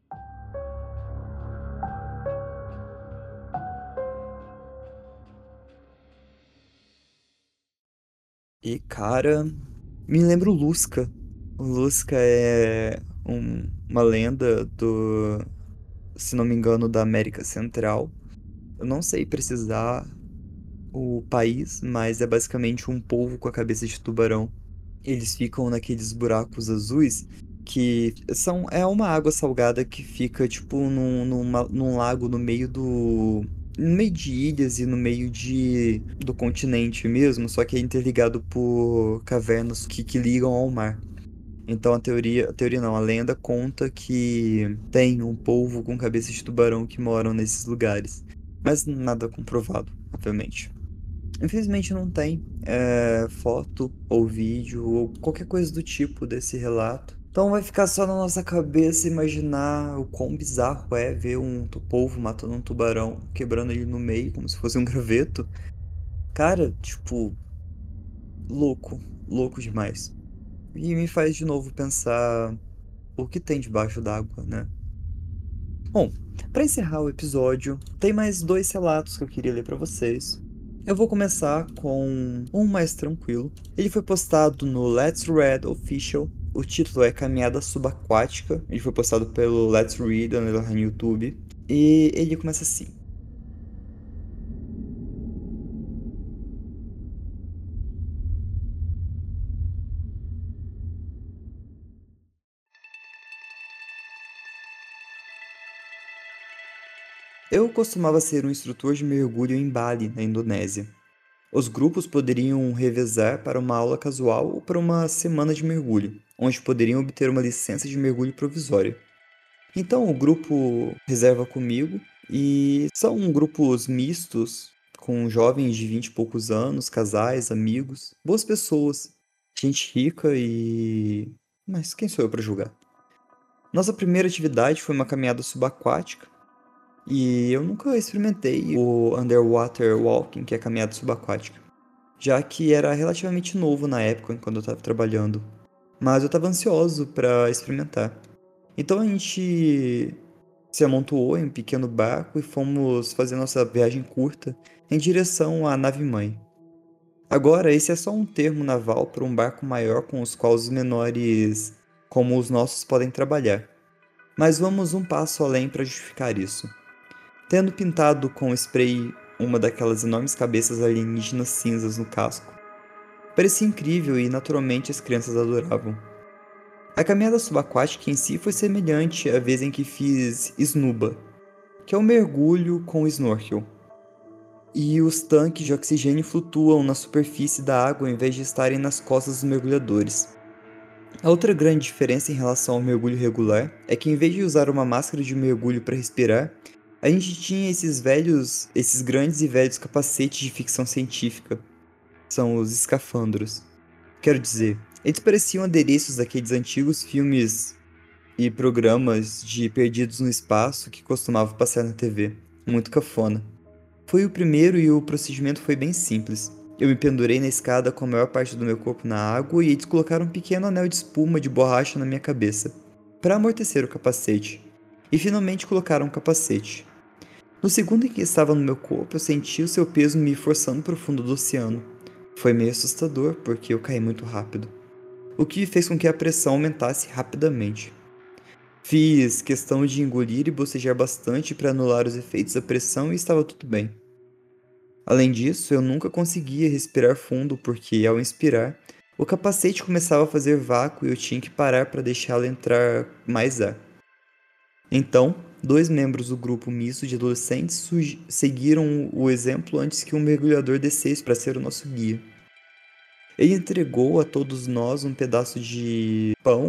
E, cara, me lembro o Lusca. O Lusca é uma lenda se não me engano, da América Central. Eu não sei precisar o país, mas é basicamente um polvo com a cabeça de tubarão. Eles ficam naqueles buracos azuis que é uma água salgada que fica tipo num lago no meio de ilhas e no meio do continente mesmo, só que é interligado por cavernas que ligam ao mar. Então a teoria não, a lenda conta que tem um polvo com cabeça de tubarão que moram nesses lugares. Mas nada comprovado, obviamente. Infelizmente não tem foto ou vídeo ou qualquer coisa do tipo desse relato. Então vai ficar só na nossa cabeça imaginar o quão bizarro é ver um polvo matando um tubarão, quebrando ele no meio como se fosse um graveto. Cara, tipo, louco, louco demais. E me faz de novo pensar o que tem debaixo d'água, né? Bom, para encerrar o episódio, tem mais dois relatos que eu queria ler para vocês. Eu vou começar com um mais tranquilo. Ele foi postado no Let's Read Official. O título é Caminhada Subaquática. Ele foi postado pelo Let's Read no YouTube. E ele começa assim. Eu costumava ser um instrutor de mergulho em Bali, na Indonésia. Os grupos poderiam revezar para uma aula casual ou para uma semana de mergulho, onde poderiam obter uma licença de mergulho provisória. Então o grupo reserva comigo e são grupos mistos, com jovens de 20 e poucos anos, casais, amigos, boas pessoas, gente rica e. Mas quem sou eu para julgar? Nossa primeira atividade foi uma caminhada subaquática e eu nunca experimentei o underwater walking, que é a caminhada subaquática, já que era relativamente novo na época quando eu estava trabalhando, mas eu estava ansioso para experimentar. Então a gente se amontoou em um pequeno barco e fomos fazer nossa viagem curta em direção à nave-mãe. Agora, esse é só um termo naval para um barco maior com os quais os menores, como os nossos, podem trabalhar. Mas vamos um passo além para justificar isso. Tendo pintado com spray uma daquelas enormes cabeças alienígenas cinzas no casco, parecia incrível e naturalmente as crianças adoravam. A caminhada subaquática em si foi semelhante à vez em que fiz snuba, que é um mergulho com snorkel. E os tanques de oxigênio flutuam na superfície da água em vez de estarem nas costas dos mergulhadores. A outra grande diferença em relação ao mergulho regular é que em vez de usar uma máscara de mergulho para respirar, a gente tinha esses grandes e velhos capacetes de ficção científica. São os escafandros. Quero dizer, eles pareciam adereços daqueles antigos filmes e programas de perdidos no espaço que costumavam passar na TV. Muito cafona. Foi o primeiro e o procedimento foi bem simples. Eu me pendurei na escada com a maior parte do meu corpo na água e eles colocaram um pequeno anel de espuma de borracha na minha cabeça, para amortecer o capacete. E finalmente colocaram o capacete. No segundo em que estava no meu corpo, eu senti o seu peso me forçando para o fundo do oceano. Foi meio assustador, porque eu caí muito rápido, o que fez com que a pressão aumentasse rapidamente. Fiz questão de engolir e bocejar bastante para anular os efeitos da pressão e estava tudo bem. Além disso, eu nunca conseguia respirar fundo porque, ao inspirar, o capacete começava a fazer vácuo e eu tinha que parar para deixá-lo entrar mais ar. Então, dois membros do grupo misto de adolescentes seguiram o exemplo antes que um mergulhador descesse para ser o nosso guia. Ele entregou a todos nós um pedaço de pão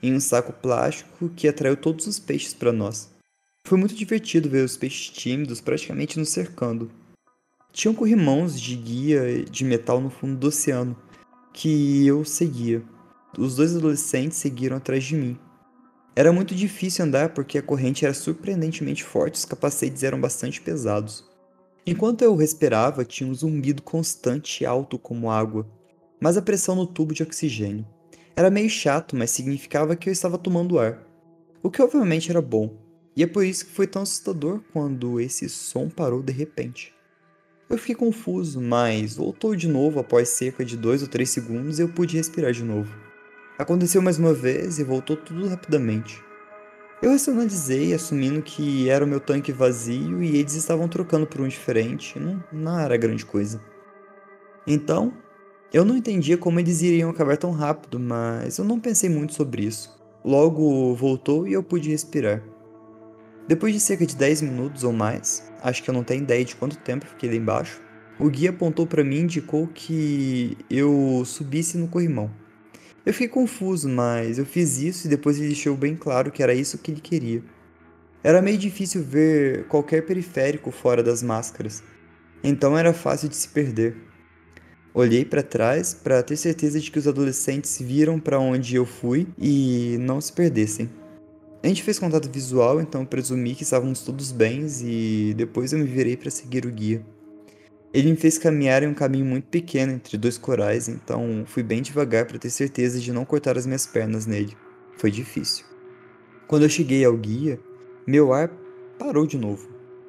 em um saco plástico que atraiu todos os peixes para nós. Foi muito divertido ver os peixes tímidos praticamente nos cercando. Tinham corrimãos de guia de metal no fundo do oceano, que eu seguia. Os dois adolescentes seguiram atrás de mim. Era muito difícil andar porque a corrente era surpreendentemente forte e os capacetes eram bastante pesados. Enquanto eu respirava, tinha um zumbido constante e alto como água, mas a pressão no tubo de oxigênio. Era meio chato, mas significava que eu estava tomando ar, o que obviamente era bom, e é por isso que foi tão assustador quando esse som parou de repente. Eu fiquei confuso, mas voltou de novo após cerca de 2 ou 3 segundos e eu pude respirar de novo. Aconteceu mais uma vez e voltou tudo rapidamente. Eu racionalizei, assumindo que era o meu tanque vazio e eles estavam trocando por um diferente, não era grande coisa. Então, eu não entendia como eles iriam acabar tão rápido, mas eu não pensei muito sobre isso. Logo voltou e eu pude respirar. Depois de cerca de 10 minutos ou mais, acho que eu não tenho ideia de quanto tempo eu fiquei lá embaixo, o guia apontou para mim e indicou que eu subisse no corrimão. Eu fiquei confuso, mas eu fiz isso e depois ele deixou bem claro que era isso que ele queria. Era meio difícil ver qualquer periférico fora das máscaras, então era fácil de se perder. Olhei para trás para ter certeza de que os adolescentes viram para onde eu fui e não se perdessem. A gente fez contato visual, então eu presumi que estávamos todos bem e depois eu me virei para seguir o guia. Ele me fez caminhar em um caminho muito pequeno entre dois corais, então fui bem devagar para ter certeza de não cortar as minhas pernas nele. Foi difícil. Quando eu cheguei ao guia, meu ar parou de novo.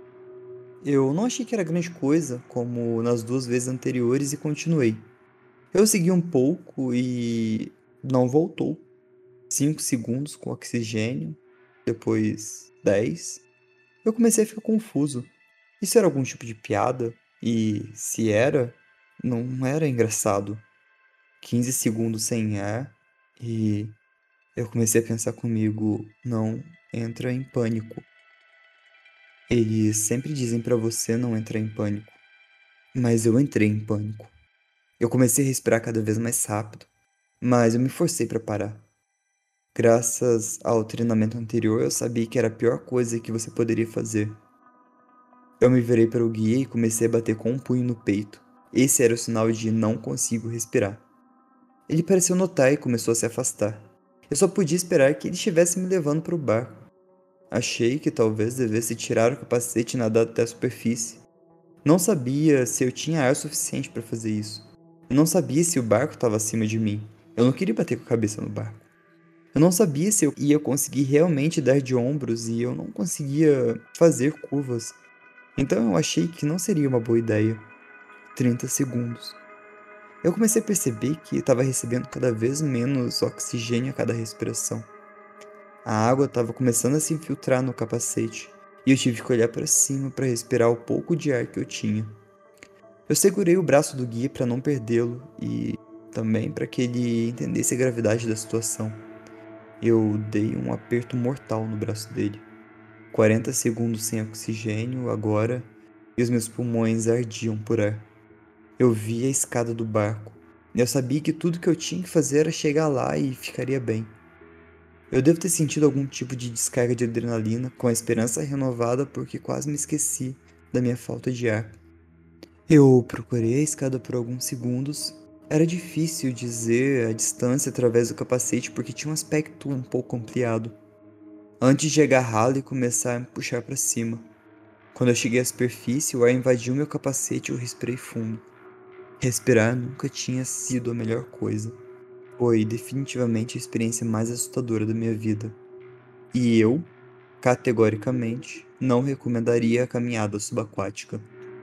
Eu não achei que era grande coisa, como nas duas vezes anteriores, e continuei. Eu segui um pouco e não voltou. 5 segundos com oxigênio, depois 10. Eu comecei a ficar confuso. Isso era algum tipo de piada? E se era, não era engraçado. 15 segundos sem ar e eu comecei a pensar comigo, não entra em pânico. Eles sempre dizem pra você não entrar em pânico, mas eu entrei em pânico. Eu comecei a respirar cada vez mais rápido, mas eu me forcei pra parar. Graças ao treinamento anterior, eu sabia que era a pior coisa que você poderia fazer. Eu me virei para o guia e comecei a bater com um punho no peito. Esse era o sinal de não consigo respirar. Ele pareceu notar e começou a se afastar. Eu só podia esperar que ele estivesse me levando para o barco. Achei que talvez devesse tirar o capacete e nadar até a superfície. Não sabia se eu tinha ar suficiente para fazer isso. Eu não sabia se o barco estava acima de mim. Eu não queria bater com a cabeça no barco. Eu não sabia se eu ia conseguir realmente dar de ombros e eu não conseguia fazer curvas. Então eu achei que não seria uma boa ideia. 30 segundos. Eu comecei a perceber que estava recebendo cada vez menos oxigênio a cada respiração. A água estava começando a se infiltrar no capacete e eu tive que olhar para cima para respirar o pouco de ar que eu tinha. Eu segurei o braço do guia para não perdê-lo e também para que ele entendesse a gravidade da situação. Eu dei um aperto mortal no braço dele. 40 segundos sem oxigênio agora e os meus pulmões ardiam por ar. Eu vi a escada do barco e eu sabia que tudo que eu tinha que fazer era chegar lá e ficaria bem. Eu devo ter sentido algum tipo de descarga de adrenalina com a esperança renovada porque quase me esqueci da minha falta de ar. Eu procurei a escada por alguns segundos. Era difícil dizer a distância através do capacete porque tinha um aspecto um pouco ampliado. Antes de agarrá-lo e começar a me puxar para cima. Quando eu cheguei à superfície, o ar invadiu meu capacete e eu respirei fundo. Respirar nunca tinha sido a melhor coisa. Foi definitivamente a experiência mais assustadora da minha vida. E eu, categoricamente, não recomendaria a caminhada subaquática.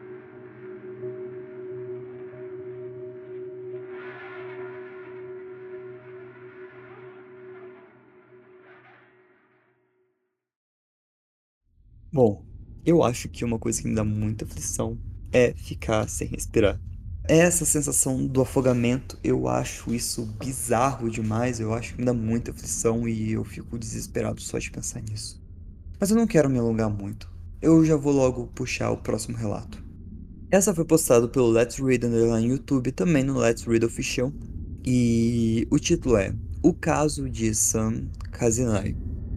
Bom, eu acho que uma coisa que me dá muita aflição é ficar sem respirar. Essa sensação do afogamento, eu acho isso bizarro demais, eu acho que me dá muita aflição e eu fico desesperado só de pensar nisso. Mas eu não quero me alongar muito. Eu já vou logo puxar o próximo relato. Essa foi postada pelo Let's Read Underline YouTube, também no Let's Read Official, e o título é O caso de Sam Kazinai.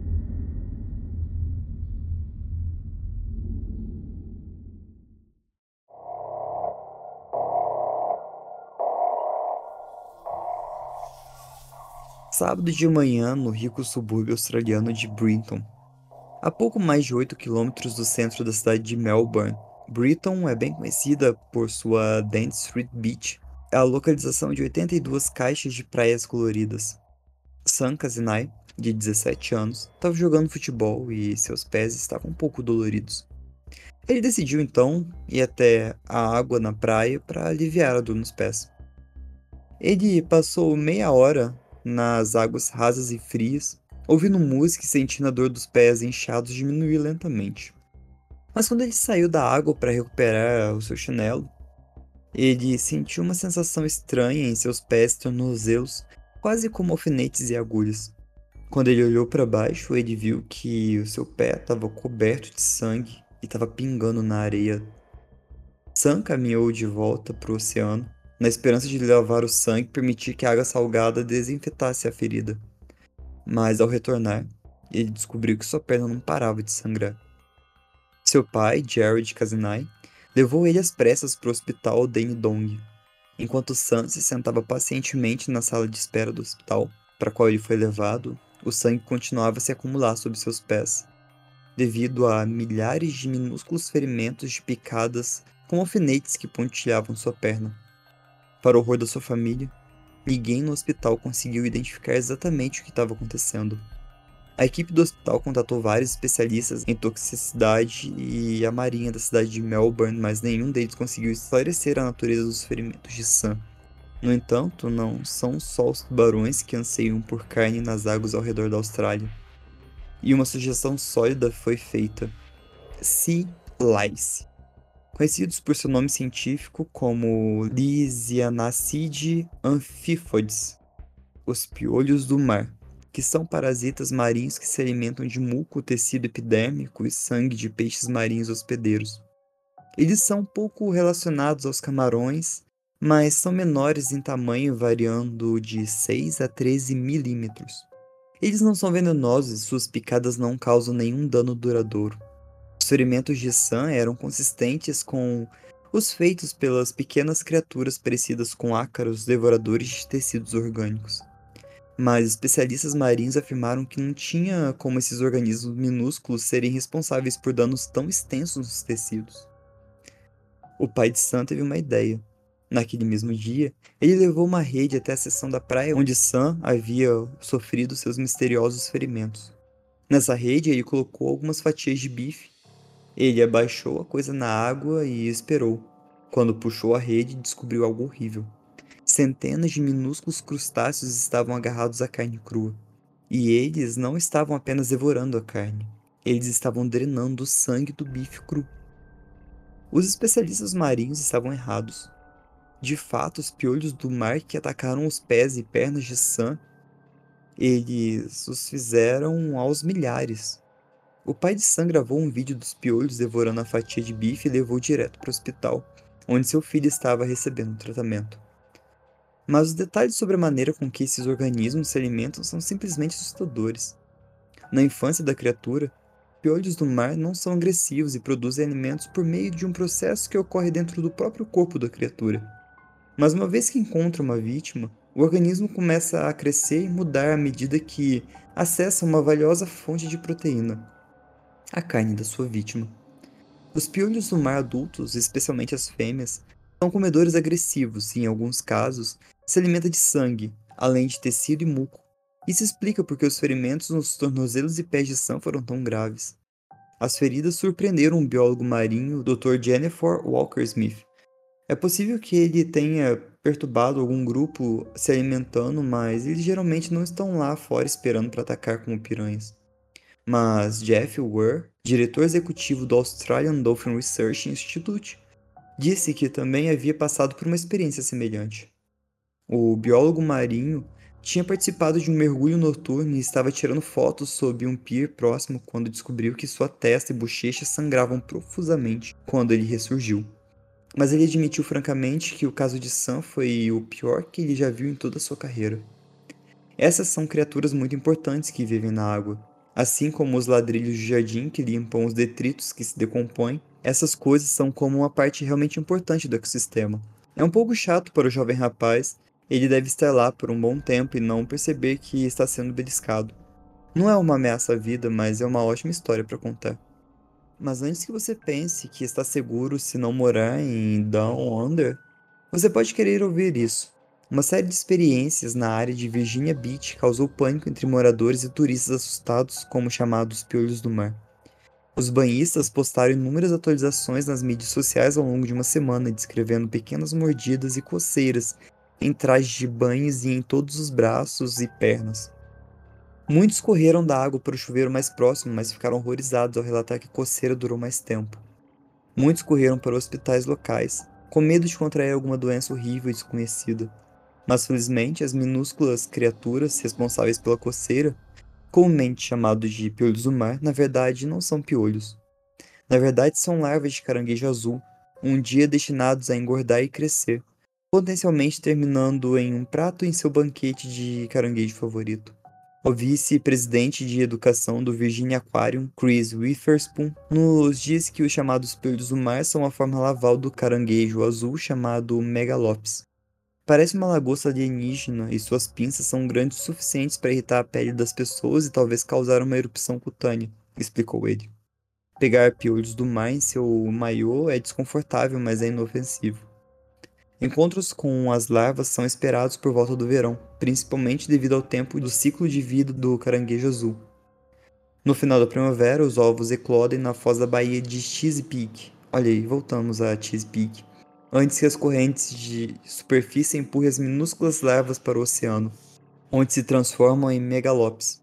Sábado de manhã, no rico subúrbio australiano de Brisbane, a pouco mais de 8 quilômetros do centro da cidade de Melbourne. Brisbane é bem conhecida por sua Dance Street Beach, a localização de 82 caixas de praias coloridas. Sam Kazinai, de 17 anos, estava jogando futebol e seus pés estavam um pouco doloridos. Ele decidiu então ir até a água na praia para aliviar a dor nos pés. Ele passou meia hora nas águas rasas e frias, ouvindo música e sentindo a dor dos pés inchados diminuir lentamente. Mas quando ele saiu da água para recuperar o seu chinelo, ele sentiu uma sensação estranha em seus pés e tornozelos, quase como alfinetes e agulhas. Quando ele olhou para baixo, ele viu que o seu pé estava coberto de sangue e estava pingando na areia. Sam caminhou de volta para o oceano, na esperança de lavar o sangue e permitir que a água salgada desinfetasse a ferida. Mas ao retornar, ele descobriu que sua perna não parava de sangrar. Seu pai, Jared Kazinai, levou ele às pressas para o hospital Dandenong. Enquanto Sam se sentava pacientemente na sala de espera do hospital, para qual ele foi levado, o sangue continuava a se acumular sob seus pés, devido a milhares de minúsculos ferimentos de picadas com alfinetes que pontilhavam sua perna. Para o horror da sua família, ninguém no hospital conseguiu identificar exatamente o que estava acontecendo. A equipe do hospital contatou vários especialistas em toxicidade e a marinha da cidade de Melbourne, mas nenhum deles conseguiu esclarecer a natureza dos ferimentos de Sam. No entanto, não são só os tubarões que anseiam por carne nas águas ao redor da Austrália. E uma sugestão sólida foi feita: sea lice, conhecidos por seu nome científico como Lisianaceae amphipodes, os piolhos do mar, que são parasitas marinhos que se alimentam de muco, tecido epidérmico e sangue de peixes marinhos hospedeiros. Eles são pouco relacionados aos camarões, mas são menores em tamanho, variando de 6 a 13 milímetros. Eles não são venenosos e suas picadas não causam nenhum dano duradouro. Os ferimentos de Sam eram consistentes com os feitos pelas pequenas criaturas parecidas com ácaros devoradores de tecidos orgânicos. Mas especialistas marinhos afirmaram que não tinha como esses organismos minúsculos serem responsáveis por danos tão extensos nos tecidos. O pai de Sam teve uma ideia. Naquele mesmo dia, ele levou uma rede até a seção da praia onde Sam havia sofrido seus misteriosos ferimentos. Nessa rede, ele colocou algumas fatias de bife. Ele abaixou a coisa na água e esperou. Quando puxou a rede, descobriu algo horrível. Centenas de minúsculos crustáceos estavam agarrados à carne crua. E eles não estavam apenas devorando a carne. Eles estavam drenando o sangue do bife cru. Os especialistas marinhos estavam errados. De fato, os piolhos do mar que atacaram os pés e pernas de Sam, eles os fizeram aos milhares. O pai de Sam gravou um vídeo dos piolhos devorando a fatia de bife e levou direto para o hospital, onde seu filho estava recebendo tratamento. Mas os detalhes sobre a maneira com que esses organismos se alimentam são simplesmente assustadores. Na infância da criatura, piolhos do mar não são agressivos e produzem alimentos por meio de um processo que ocorre dentro do próprio corpo da criatura. Mas uma vez que encontra uma vítima, o organismo começa a crescer e mudar à medida que acessa uma valiosa fonte de proteína, a carne da sua vítima. Os piolhos do mar adultos, especialmente as fêmeas, são comedores agressivos e, em alguns casos, se alimentam de sangue, além de tecido e muco. Isso explica porque os ferimentos nos tornozelos e pés de Sam foram tão graves. As feridas surpreenderam um biólogo marinho, Dr. Jennifer Walker Smith. É possível que ele tenha perturbado algum grupo se alimentando, mas eles geralmente não estão lá fora esperando para atacar como piranhas. Mas Jeff Ware, diretor executivo do Australian Dolphin Research Institute, disse que também havia passado por uma experiência semelhante. O biólogo marinho tinha participado de um mergulho noturno e estava tirando fotos sob um pier próximo quando descobriu que sua testa e bochecha sangravam profusamente quando ele ressurgiu. Mas ele admitiu francamente que o caso de Sam foi o pior que ele já viu em toda a sua carreira. Essas são criaturas muito importantes que vivem na água. Assim como os ladrilhos de jardim que limpam os detritos que se decompõem, essas coisas são como uma parte realmente importante do ecossistema. É um pouco chato para o jovem rapaz, ele deve estar lá por um bom tempo e não perceber que está sendo beliscado. Não é uma ameaça à vida, mas é uma ótima história para contar. Mas antes que você pense que está seguro se não morar em Down Under, você pode querer ouvir isso. Uma série de experiências na área de Virginia Beach causou pânico entre moradores e turistas assustados, como chamados piolhos do mar. Os banhistas postaram inúmeras atualizações nas mídias sociais ao longo de uma semana, descrevendo pequenas mordidas e coceiras em trajes de banhos e em todos os braços e pernas. Muitos correram da água para o chuveiro mais próximo, mas ficaram horrorizados ao relatar que a coceira durou mais tempo. Muitos correram para hospitais locais, com medo de contrair alguma doença horrível e desconhecida. Mas felizmente, as minúsculas criaturas responsáveis pela coceira, comumente chamados de piolhos do mar, na verdade não são piolhos. Na verdade, são larvas de caranguejo azul, um dia destinados a engordar e crescer, potencialmente terminando em um prato em seu banquete de caranguejo favorito. O vice-presidente de educação do Virginia Aquarium, Chris Witherspoon, nos diz que os chamados piolhos do mar são a forma laval do caranguejo azul chamado Megalops. Parece uma lagosta alienígena e suas pinças são grandes o suficientes para irritar a pele das pessoas e talvez causar uma erupção cutânea, explicou ele. Pegar piolhos do mar em seu maiô é desconfortável, mas é inofensivo. Encontros com as larvas são esperados por volta do verão, principalmente devido ao tempo do ciclo de vida do caranguejo azul. No final da primavera, os ovos eclodem na foz da baía de Chesapeake. Olha aí, voltamos a Chesapeake. Antes que as correntes de superfície empurrem as minúsculas larvas para o oceano, onde se transformam em megalopes.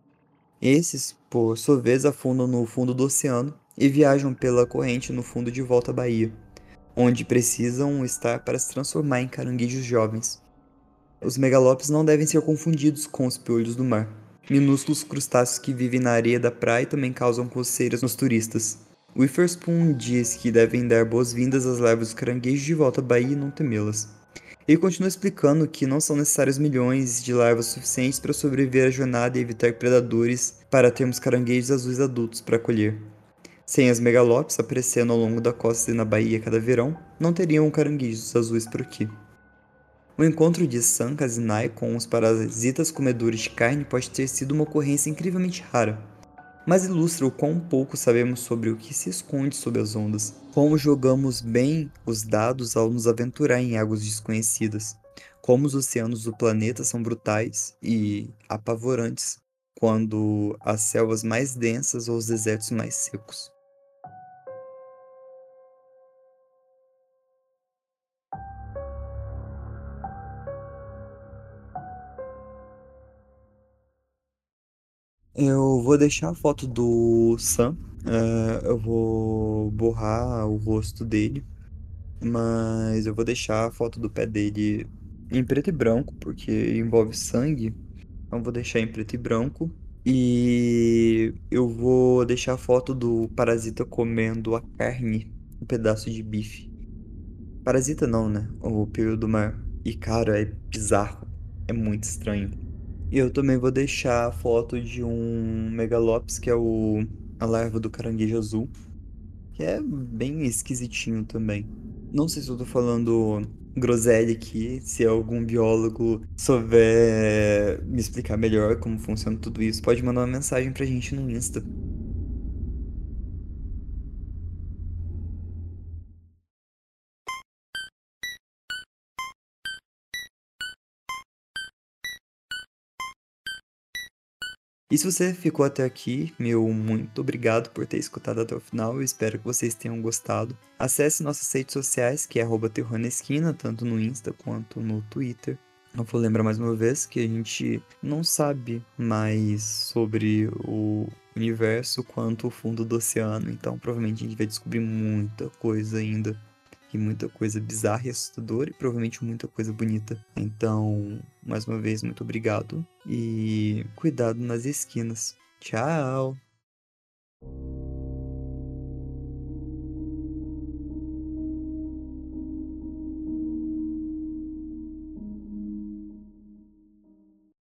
Esses, por sua vez, afundam no fundo do oceano e viajam pela corrente no fundo de volta à baía, onde precisam estar para se transformar em caranguejos jovens. Os megalopes não devem ser confundidos com os piolhos do mar. Minúsculos crustáceos que vivem na areia da praia também causam coceiras nos turistas. Witherspoon diz que devem dar boas-vindas às larvas dos caranguejos de volta à baía e não temê-las. Ele continua explicando que não são necessários milhões de larvas suficientes para sobreviver à jornada e evitar predadores para termos caranguejos azuis adultos para colher. Sem as megalopes aparecendo ao longo da costa e na baía cada verão, não teriam caranguejos azuis por aqui. O encontro de San Casinai com os parasitas comedores de carne pode ter sido uma ocorrência incrivelmente rara, mas ilustra o quão pouco sabemos sobre o que se esconde sob as ondas, como jogamos bem os dados ao nos aventurar em águas desconhecidas, como os oceanos do planeta são brutais e apavorantes, quando as selvas mais densas ou os desertos mais secos. Eu vou deixar a foto do Sam. Eu vou borrar o rosto dele, mas eu vou deixar a foto do pé dele em preto e branco, porque envolve sangue. Então vou deixar em preto e branco. E eu vou deixar a foto do parasita comendo a carne, um pedaço de bife. Parasita não, né? O pelo do mar. E cara, é bizarro. É muito estranho. E eu também vou deixar a foto de um Megalops, que é a larva do caranguejo azul, que é bem esquisitinho também. Não sei se eu tô falando groselha aqui, se algum biólogo souber me explicar melhor como funciona tudo isso, pode mandar uma mensagem pra gente no Insta. E se você ficou até aqui, meu muito obrigado por ter escutado até o final. Eu espero que vocês tenham gostado. Acesse nossas redes sociais, que é @terrornesquina, tanto no Insta quanto no Twitter. Eu vou lembrar mais uma vez que a gente não sabe mais sobre o universo quanto o fundo do oceano, então provavelmente a gente vai descobrir muita coisa ainda. E muita coisa bizarra e assustadora e provavelmente muita coisa bonita. Então, mais uma vez, muito obrigado e cuidado nas esquinas. Tchau!